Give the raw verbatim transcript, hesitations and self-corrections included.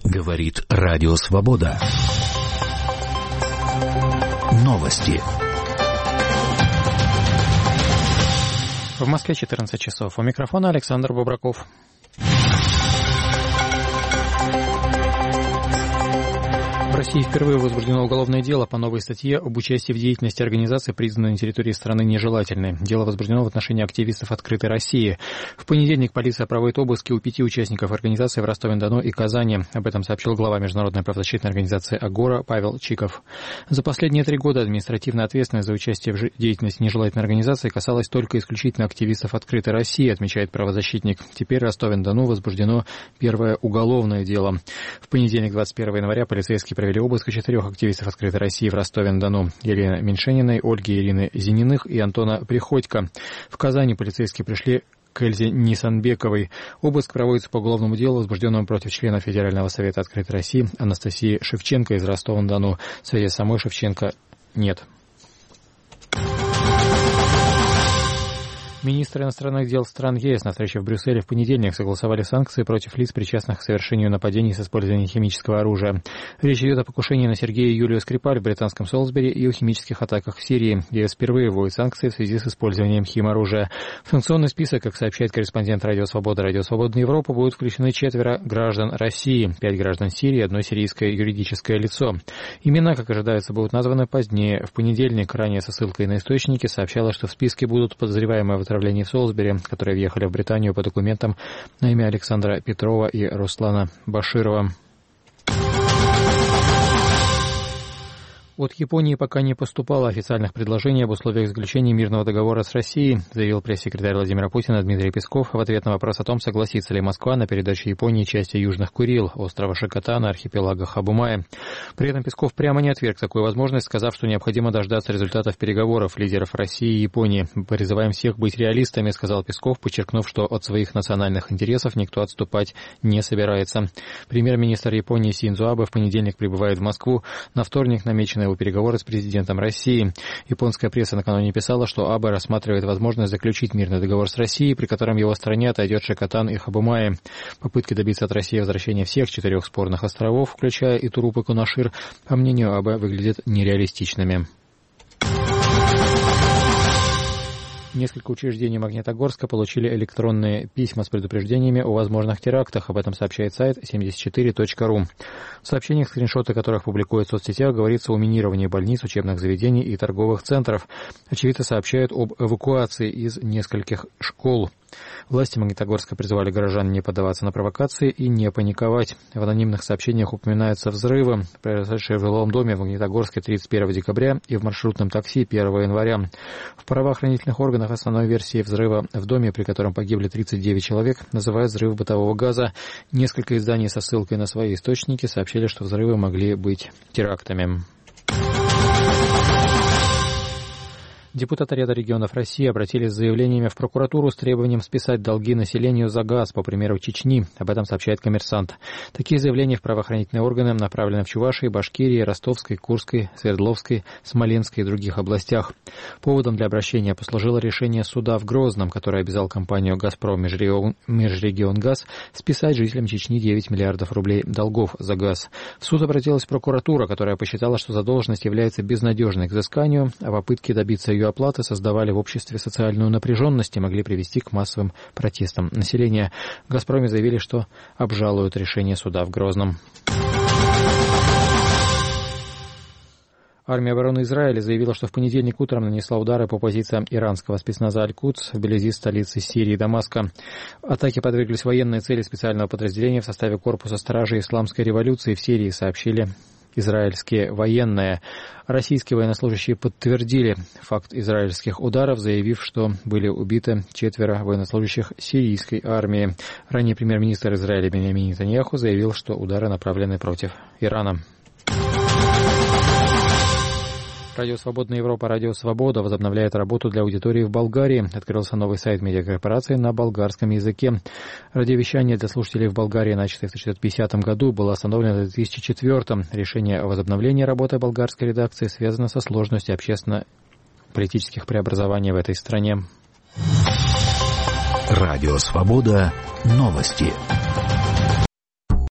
Говорит Радио Свобода. Новости. В Москве четырнадцать часов. У микрофона Александр Бобраков. В России впервые возбуждено уголовное дело по новой статье об участии в деятельности организации, признанной на территории страны нежелательной. Дело возбуждено в отношении активистов «Открытой России». В понедельник полиция проводит обыски у пяти участников организации в Ростове-на-Дону и Казани. Об этом сообщил глава международной правозащитной организации «Агора» Павел Чиков. За последние три года административная ответственность за участие в деятельности нежелательной организации касалась только исключительно активистов «Открытой России», отмечает правозащитник. Теперь в Ростове-на-Дону возбуждено первое уголовное дело. В понедельник, двадцать первого января, полицейские провели обыск четырех активистов «Открытой России» в Ростове-на-Дону: Елены Меньшениной, Ольги Ирины Зениных и Антона Приходько. В Казани полицейские пришли к Эльзе Нисанбековой. Обыск проводится по уголовному делу, возбужденному против члена Федерального совета «Открытой России» Анастасии Шевченко из Ростова-на-Дону. В связи с самой Шевченко нет. Министры иностранных дел стран ЕС на встрече в Брюсселе в понедельник согласовали санкции против лиц, причастных к совершению нападений с использованием химического оружия. Речь идет о покушении на Сергея и Юлию Скрипаль в британском Солсбери и о химических атаках в Сирии. ЕС впервые вводит санкции в связи с использованием химоружия. В санкционный список, как сообщает корреспондент Радио Свобода, Радио Свобода Европа, будут включены четверо граждан России, пять граждан Сирии и одно сирийское юридическое лицо. Имена, как ожидается, будут названы позднее. В понедельник, ранее со ссылкой на источники, сообщалось, что в списке будут подозреваемые в отравлении в Солсбери, которые въехали в Британию по документам на имя Александра Петрова и Руслана Баширова. От Японии пока не поступало официальных предложений об условиях заключения мирного договора с Россией, заявил пресс-секретарь Владимира Путина Дмитрий Песков в ответ на вопрос о том, согласится ли Москва на передачу Японии части Южных Курил, острова Шикотана, архипелага Хабумая. При этом Песков прямо не отверг такую возможность, сказав, что необходимо дождаться результатов переговоров лидеров России и Японии. «Призываем всех быть реалистами», — сказал Песков, подчеркнув, что от своих национальных интересов никто отступать не собирается. Премьер-министр Японии Синдзо Абе в понедельник прибывает в Москву. На вторник намечены его переговоры с президентом России. Японская пресса накануне писала, что Абе рассматривает возможность заключить мирный договор с Россией, при котором его стране отойдет Шикотан и Хабумая. Попытки добиться от России возвращения всех четырех спорных островов, включая и Туруп и Кунашир, по мнению Абе, выглядят нереалистичными. Несколько учреждений Магнитогорска получили электронные письма с предупреждениями о возможных терактах. Об этом сообщает сайт семьдесят четыре точка ру. В сообщениях, скриншоты которых публикуют в соцсетях, говорится о минировании больниц, учебных заведений и торговых центров. Очевидцы сообщают об эвакуации из нескольких школ. Власти Магнитогорска призывали горожан не поддаваться на провокации и не паниковать. В анонимных сообщениях упоминаются взрывы, произошедшие в жилом доме в Магнитогорске тридцать первого декабря и в маршрутном такси первого января. В правоохранительных органах основной версией взрыва в доме, при котором погибли тридцать девять человек, называют взрыв бытового газа. Несколько изданий со ссылкой на свои источники сообщили, что взрывы могли быть терактами. Депутаты ряда регионов России обратились с заявлениями в прокуратуру с требованием списать долги населению за газ, по примеру Чечни. Об этом сообщает «Коммерсант». Такие заявления в правоохранительные органы направлены в Чувашии, Башкирии, Ростовской, Курской, Свердловской, Смоленской и других областях. Поводом для обращения послужило решение суда в Грозном, которое обязал компанию «Газпром Межрегионгаз» списать жителям Чечни девять миллиардов рублей долгов за газ. В суд обратилась прокуратура, которая посчитала, что задолженность является безнадежной к взысканию, а попытки добиться ее оплаты создавали в обществе социальную напряженность и могли привести к массовым протестам населения. В «Газпроме» заявили, что обжалуют решение суда в Грозном. Армия обороны Израиля заявила, что в понедельник утром нанесла удары по позициям иранского спецназа «Аль-Кудс» вблизи столицы Сирии Дамаска. Атаке подверглись военные цели специального подразделения в составе корпуса стражей исламской революции в Сирии, сообщили израильские военные. Российские военнослужащие подтвердили факт израильских ударов, заявив, что были убиты четверо военнослужащих сирийской армии. Ранее премьер-министр Израиля Биньямин Нетаньяху заявил, что удары направлены против Ирана. Радио «Свободная Европа», Радио «Свобода» возобновляет работу для аудитории в Болгарии. Открылся новый сайт медиакорпорации на болгарском языке. Радиовещание для слушателей в Болгарии, начатое в тысяча девятьсот пятидесятом году, было остановлено в две тысячи четвёртом. Решение о возобновлении работы болгарской редакции связано со сложностью общественно-политических преобразований в этой стране. Радио «Свобода». Новости.